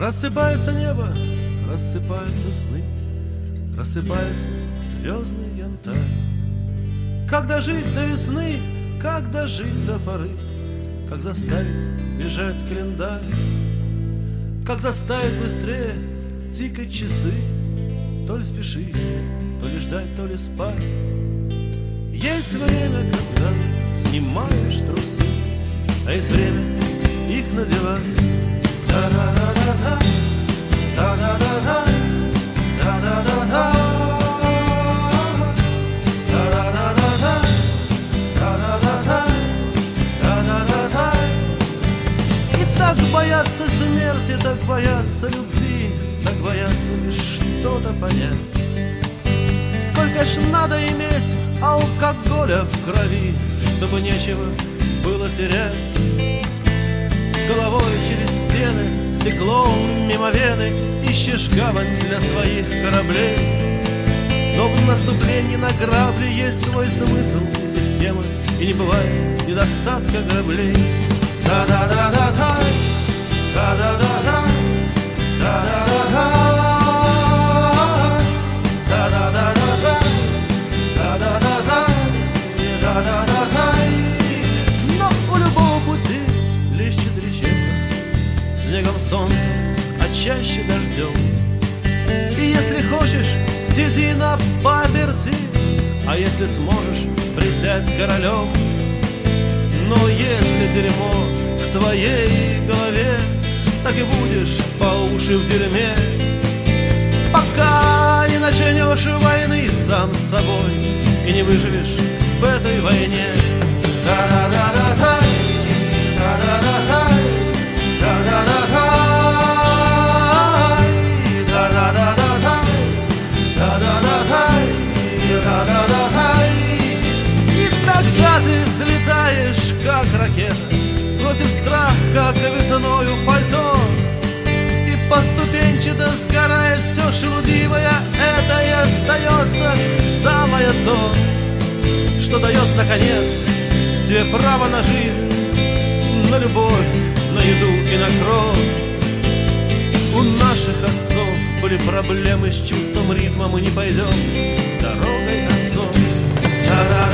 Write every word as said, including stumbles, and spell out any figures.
Рассыпается небо, рассыпаются сны, рассыпается звездный янтарь. Как дожить до весны, как дожить до поры, как заставить бежать календарь, как заставить быстрее тикать часы, то ли спешить, то ли ждать, то ли спать. Есть время, когда снимаешь трусы, а есть время их надевать. Да-да-да-да-да, да-да-да-да, да-да-да-да, да-да-да-да, да-да-да-да, да-да-да-да. И так боятся смерти, так боятся любви, так боятся лишь что-то понять. Сколько ж надо иметь алкоголя в крови, чтобы нечего было терять. Головой через стены, стеклом мимо вены ищешь гавань для своих кораблей. Но в наступлении на грабли есть свой смысл и система, и не бывает недостатка граблей. Да-да-да-да-да, да-да-да-да, да-да-да-да, да-да-да-да, да-да-да-да, да-да-да-да. Но у любого пути лишь четыре четверти: снегом, солнцем, а чаще дождем. И если хочешь, сиди на паперти, а если сможешь, присядь королем. Но если дерьмо в твоей голове, так и будешь по уши в дерьме, пока не начнешь войны сам с собой и не выживешь в этой войне. Да-да-да-да-да, да-да-да-да, да-да-да-да, да-да-да-да, да-да-да-да, да-да-да-да. И тогда ты взлетаешь, как ракета, сбросив страх, как весною пальто, и поступенчато сгорает все шелудивое. Это и остается самое то, что дает, наконец, тебе право на жизнь, на любовь, на еду и на кровь. У наших отцов были проблемы с чувством ритма, мы не пойдем дорогой отцов. Да-да.